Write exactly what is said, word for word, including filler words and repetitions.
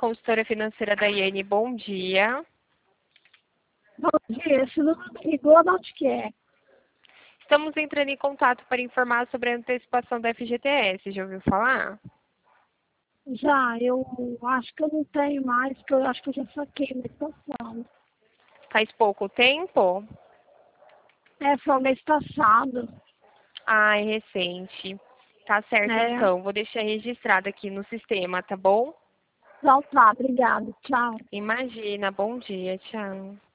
consultora financeira da Iene, bom dia. Bom dia, esse número me ligou, de onde que é? Estamos entrando em contato para informar sobre a antecipação da F G T S, já ouviu falar? Já, eu acho que eu não tenho mais, porque eu acho que eu já saquei mês passado. Faz pouco tempo? É, foi o mês passado, Ah, é recente. Tá certo, né? então. Vou deixar registrado aqui no sistema, tá bom? Então tá, obrigada, tchau. Imagina, bom dia, tchau.